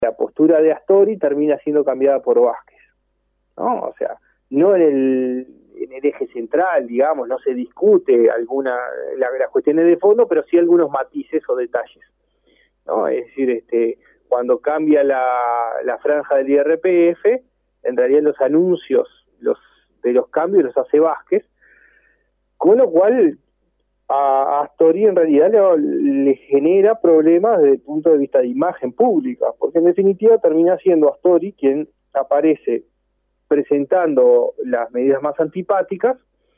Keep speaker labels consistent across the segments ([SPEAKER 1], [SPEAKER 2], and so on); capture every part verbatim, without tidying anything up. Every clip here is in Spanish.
[SPEAKER 1] la postura de Astori termina siendo cambiada por Vázquez, ¿no? O sea, no en el, en el eje central, digamos, no se discute alguna la, las cuestiones de fondo, pero sí algunos matices o detalles, ¿no? Es decir, este cuando cambia la, la franja del I R P F, en realidad los anuncios los de los cambios los hace Vázquez, con lo cual a Astori en realidad le, le genera problemas desde el punto de vista de imagen pública, porque en definitiva termina siendo Astori quien aparece presentando las medidas más antipáticas,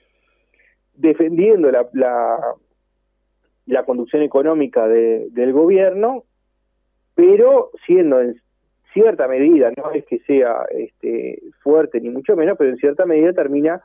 [SPEAKER 1] defendiendo la, la, la conducción económica de, del gobierno, pero siendo en cierta medida, no es que sea este, fuerte ni mucho menos, pero en cierta medida termina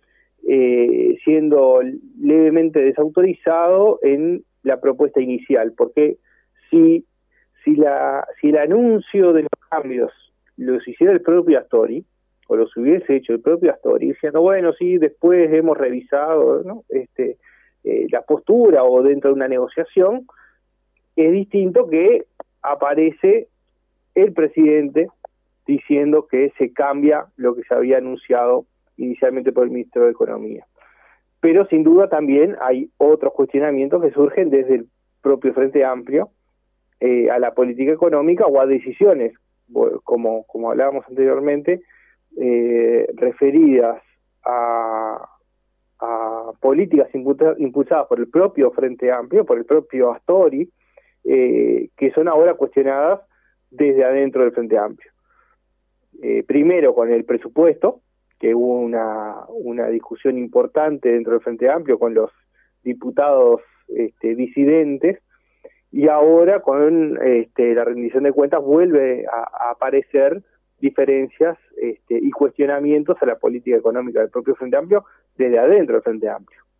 [SPEAKER 1] Eh, siendo levemente desautorizado en la propuesta inicial, porque si si la si el anuncio de los cambios los hiciera el propio Astori, o los hubiese hecho el propio Astori, diciendo, bueno, sí, después hemos revisado, ¿no? este eh, la postura o dentro de una negociación, es distinto que aparece el presidente diciendo que se cambia lo que se había anunciado inicialmente por el Ministro de Economía. Pero sin duda también hay otros cuestionamientos que surgen desde el propio Frente Amplio eh, a la política económica o a decisiones, como, como hablábamos anteriormente, eh, referidas a, a políticas impulsadas por el propio Frente Amplio, por el propio Astori, eh, que son ahora cuestionadas desde adentro del Frente Amplio. Eh, primero con el presupuesto, que hubo una, una discusión importante dentro del Frente Amplio con los diputados este, disidentes, y ahora con este, la rendición de cuentas vuelve a, a aparecer diferencias este, y cuestionamientos a la política económica del propio Frente Amplio desde adentro del Frente Amplio.